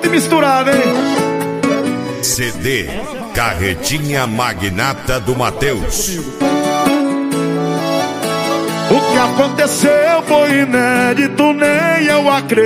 junto e misturado, hein? CD Carretinha Magnata do Mateus. O que aconteceu foi inédito, nem eu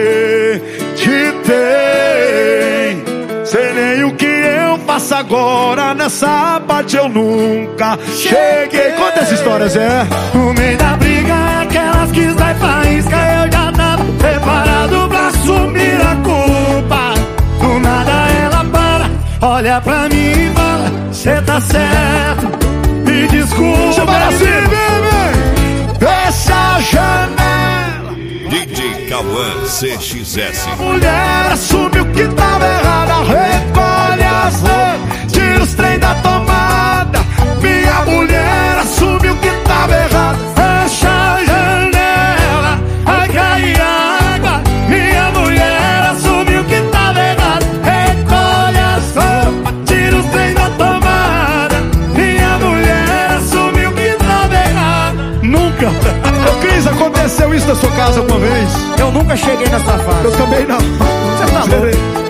acreditei. Sei nem o que eu faço agora, nessa parte eu nunca cheguei. Conta essa história, Zé. No meio da briga, aquelas que sai faísca, eu já tava preparado pra assumir a culpa. Do nada ela para, olha pra mim e fala: cê tá certo, me desculpa. Chama assim, bebê! Fecha a janela. DJ Cauã CXS. Mulher assume o que tava errado, recolhe as roupas, tira os trem da tomada. Minha mulher assume o que tava errado. Fecha a janela, vai cair água. Minha mulher assume o que tava errado. Recolhe as roupas, tira os trem da tomada. Minha mulher assume o que tava errado. Nunca. Ô Cris, aconteceu isso na sua casa uma vez? Eu nunca cheguei nessa fase. Eu também não. Você tá louco?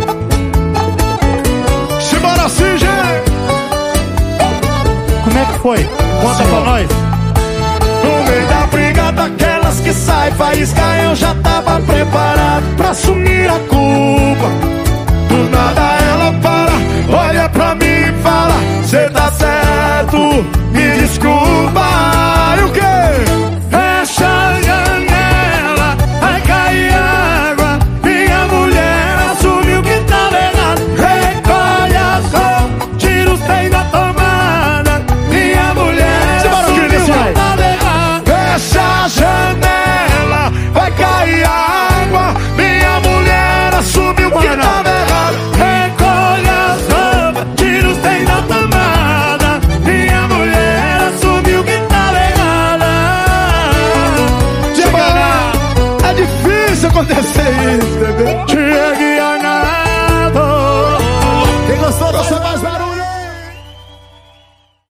Simbora assim, gente. Como é que foi? Conta pra nós. No meio da briga daquelas que sai faísca, eu já tava preparado pra assumir a culpa. Do nada ela para, olha pra mim e fala: cê tá certo, me desculpa. E o quê? Fecha a janela, vai cair água. Minha mulher assume o que tava errado. Recolhe as roupas, tira os trem da tomada. Minha mulher assume o que tava errado. Fecha a janela, vai cair água. Minha mulher assume o que tava errado. Recolhe as roupas, tira os trem da tomada. Minha mulher assume o que tava errado. É difícil acontecer isso, bebê.